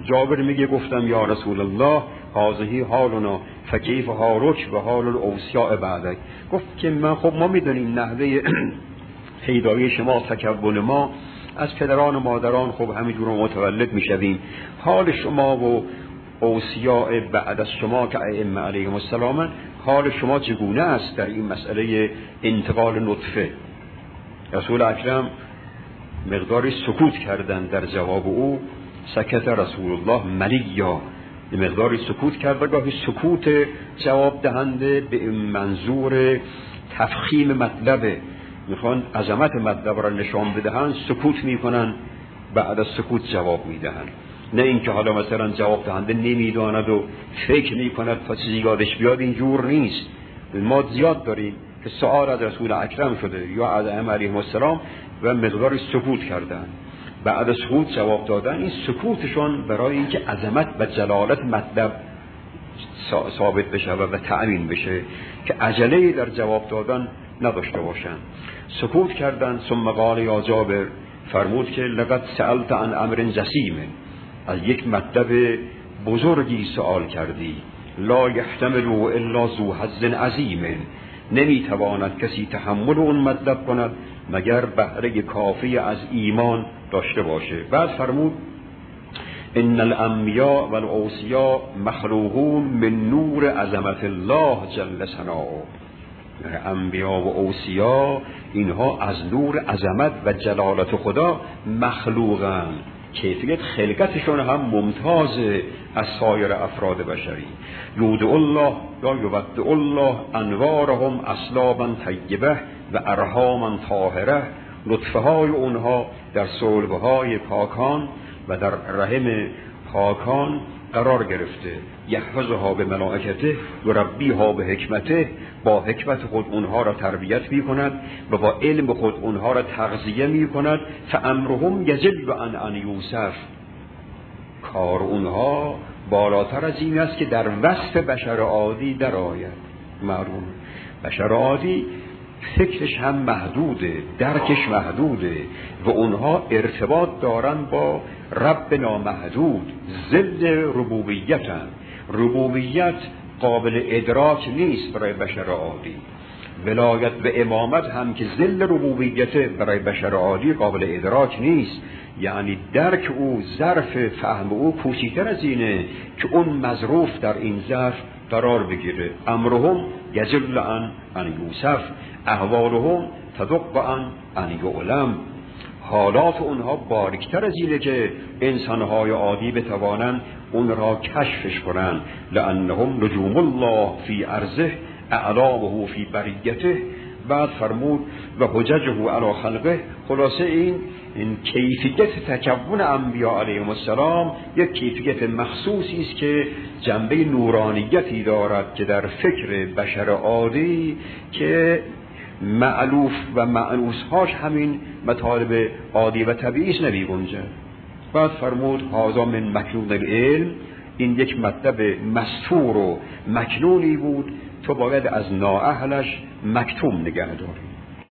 جابر میگه گفتم یا رسول الله هذه حالنا فکیف حالک و حال الاوصیاء بعدک. گفت که ما میدونیم نحوه پیدایش شما، تکون ما از پدران و مادران خب همینجور متولد میشویم. حال شما و اوصیاء بعد از شما که ائمه علیهم السلام، حال شما چگونه است در این مسئله انتقال نطفه؟ رسول اکرم مقداری سکوت کردند در جواب او. سکت رسول الله ملیا، مقداری سکوت کرد و گاهی سکوت جواب دهنده به منظور تفخیم مطلبه، میخوان عظمت مطلب را نشان بدهن، سکوت میکنن، بعد از سکوت جواب میدهن. نه اینکه حالا مثلا جواب دهنده نمیداند و فکر میکند تا چیزی یادش بیاد، اینجور نیست. ما زیاد داریم که سؤال از رسول اکرم شده یا از ائمه علیهم السلام و مقداری سکوت کردن، بعد از سکوت جواب دادن. این سکوتشون برای اینکه عظمت و جلالت مطلب ثابت بشه و تأمین بشه که عجله در جواب دادن نداشته باشن. سکوت کردن. ثم قال یا جابر، فرمود که لقد سألت عن امر جسیم، از یک مطلب بزرگی سوال کردی. لا یحتمل الا ذو حظ عظیم، نمیتواند کسی تحمل اون مطلب کند مگر بهره کافی از ایمان داشته باشه. بعد فرمود ان الانبیاء والاوصیاء مخلوقون من نور عظمت الله جل ثناؤه. انبیا و اوصیا اینها از نور عظمت و جلالت خدا مخلوقن، کیفیت خلقتشون هم ممتاز از سایر افراد بشری. یودع الله یا یودع الله انوارهم اصلابا طیبه و ارحاما طاهره، لطفه های اونها در صلبه های پاکان و در رحم پاکان قرار گرفته. یحفظها به ملائکته و ربیها به حکمته، با حکمت خود اونها را تربیت می کند و با علم خود اونها را تغذیه می کند. فامرهم یجل عن یوسف، کار اونها بالاتر از این است که در وصف بشر عادی در آید. معلوم بشر عادی فکرش هم محدوده، درکش محدوده و اونها ارتباط دارن با رب نامحدود. ضد ربوبیتن. ربوبیت قابل ادراک نیست برای بشر عادی. ولایت و امامت هم که ذل ربوبیت برای بشر عادی قابل ادراک نیست. یعنی درک او، ظرف فهم او کوچیک‌تر از اینه که اون مظروف در این ظرف قرار بگیره. امرهم یجل عن یوسف، احوالهم تدق عن یعلم. حالات اونها باریکتر از اینه که انسانهای عادی بتوانند اون را کشفش کنند. لانهم نجوم الله فی ارضه اعلامه فی بریته. بعد فرمود و حججه علی خلقه. خلاصه این کیفیت تکون انبیاء علیهم السلام یک کیفیت مخصوصی است که جنبه نورانیتی دارد که در فکر بشر عادی که مألوف و مأنوسهاش همین مطالب عادی و طبیعی است نمی‌گنجد. بعد فرمود هذا من مکنون العلم، این یک مطلب مستور و مکنونی بود، تو باید از نااهلش مکتوم نگه داری.